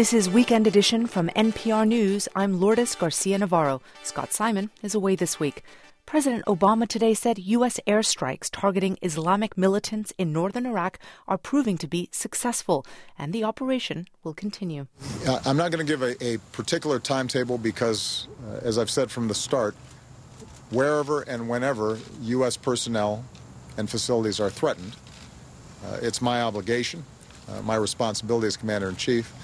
This is Weekend Edition from NPR News. I'm Lourdes Garcia Navarro. Scott Simon is away this week. President Obama today said U.S. airstrikes targeting Islamic militants in northern Iraq are proving to be successful, and the operation will continue. I'm not going to give a particular timetable because, as I've said from the start, wherever and whenever U.S. personnel and facilities are threatened, it's my obligation, my responsibility as Commander-in-Chief,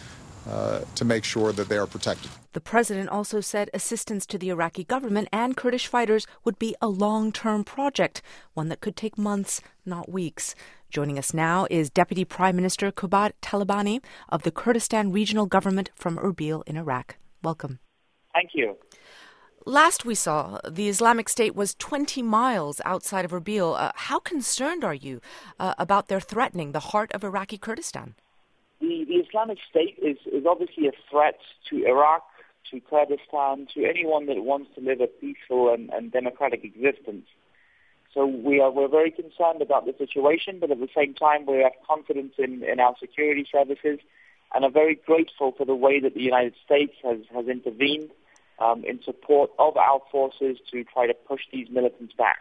to make sure that they are protected. The president also said assistance to the Iraqi government and Kurdish fighters would be a long-term project, one that could take months, not weeks. Joining us now is Deputy Prime Minister Qubbat Talabani of the Kurdistan Regional Government from Erbil in Iraq. Welcome. Thank you. Last we saw, the Islamic State was 20 miles outside of Erbil. How concerned are you about their threatening the heart of Iraqi Kurdistan? The Islamic State is obviously a threat to Iraq, to Kurdistan, to anyone that wants to live a peaceful and democratic existence. So we're very concerned about the situation, but at the same time we have confidence in our security services and are very grateful for the way that the United States has intervened in support of our forces to try to push these militants back.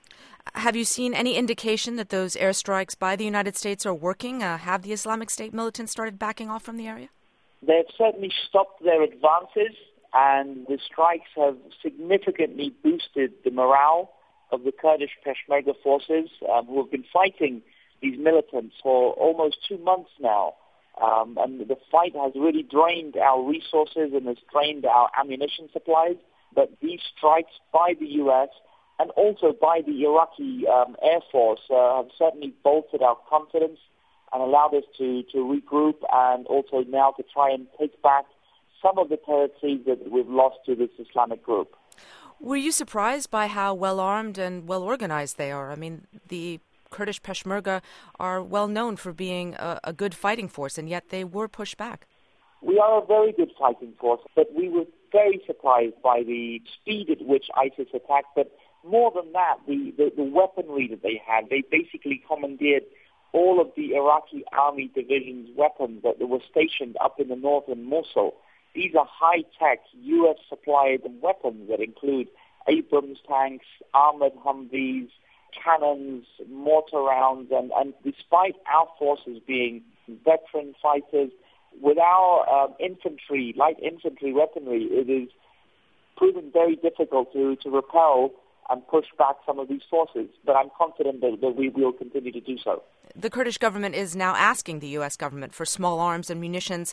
Have you seen any indication that those airstrikes by the United States are working? Have the Islamic State militants started backing off from the area? They've certainly stopped their advances, and the strikes have significantly boosted the morale of the Kurdish Peshmerga forces who have been fighting these militants for almost 2 months now. And the fight has really drained our resources and has drained our ammunition supplies. But these strikes by the U.S. and also by the Iraqi Air Force have certainly bolstered our confidence and allowed us to regroup and also now to try and take back some of the territories that we've lost to this Islamic group. Were you surprised by how well-armed and well-organized they are? I mean, the Kurdish Peshmerga are well known for being a good fighting force, and yet they were pushed back. We are a very good fighting force, but we were very surprised by the speed at which ISIS attacked. But more than that, the weaponry that they had. They basically commandeered all of the Iraqi army division's weapons that were stationed up in the northern Mosul. These are high-tech U.S.-supplied weapons that include Abrams tanks, armored Humvees, cannons, mortar rounds, and despite our forces being veteran fighters, with our infantry, light infantry weaponry, it is proven very difficult to repel and push back some of these forces. But I'm confident that we will continue to do so. The Kurdish government is now asking the U.S. government for small arms and munitions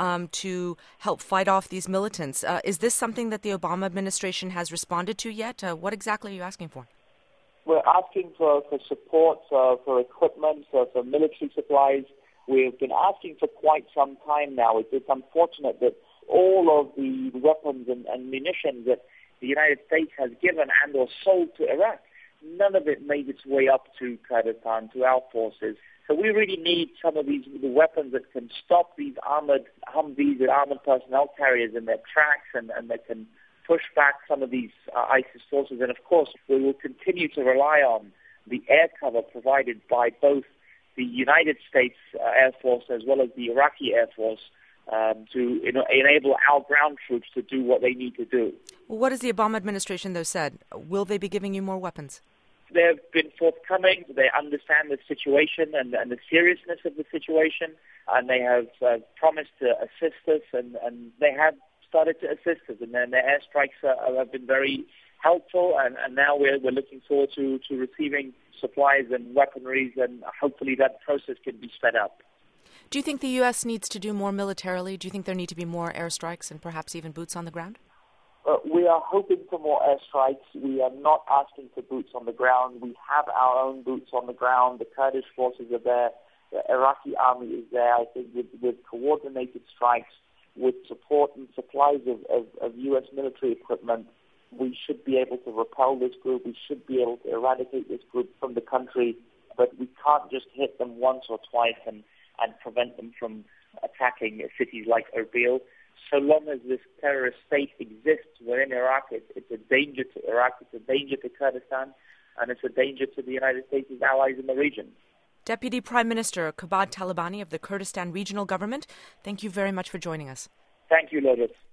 to help fight off these militants. Is this something that the Obama administration has responded to yet? What exactly are you asking for? We're asking for support, for equipment, for military supplies. We've been asking for quite some time now. It's unfortunate that all of the weapons and munitions that the United States has given and or sold to Iraq, none of it made its way up to Kurdistan, to our forces. So we really need some of the weapons that can stop these armored Humvees and armored personnel carriers in their tracks and that can push back some of these ISIS forces. And of course, we will continue to rely on the air cover provided by both the United States Air Force as well as the Iraqi Air Force to enable our ground troops to do what they need to do. Well, what has the Obama administration, though, said? Will they be giving you more weapons? They've been forthcoming. They understand the situation and the seriousness of the situation, and they have promised to assist us, and they have started to assist us, and then their airstrikes have been very helpful, and now we're looking forward to receiving supplies and weaponries, and hopefully that process can be sped up. Do you think the U.S. needs to do more militarily? Do you think there need to be more airstrikes and perhaps even boots on the ground? We are hoping for more airstrikes. We are not asking for boots on the ground. We have our own boots on the ground. The Kurdish forces are there. The Iraqi army is there. I think with coordinated strikes, with support and supplies of U.S. military equipment, we should be able to repel this group. We should be able to eradicate this group from the country. But we can't just hit them once or twice and prevent them from attacking cities like Erbil. So long as this terrorist state exists within Iraq, it's a danger to Iraq, it's a danger to Kurdistan, and it's a danger to the United States' allies in the region. Deputy Prime Minister Kobad Talabani of the Kurdistan Regional Government, thank you very much for joining us. Thank you, Lotus.